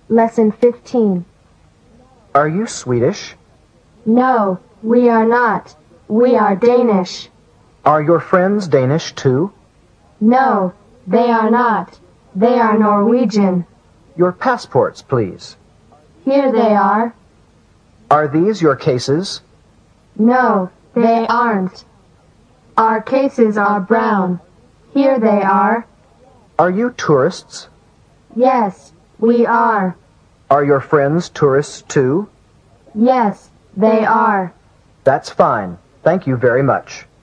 Lesson 15. Are you Swedish? No, we are not. We are Danish. Are your friends Danish too? No, they are not. They are Norwegian. Your passports, please. Here they are. Are these your cases? No, they aren't. Our cases are brown. Here they are. Are you tourists? Yes, we are. Are your friends tourists too? Yes, they are. That's fine. Thank you very much.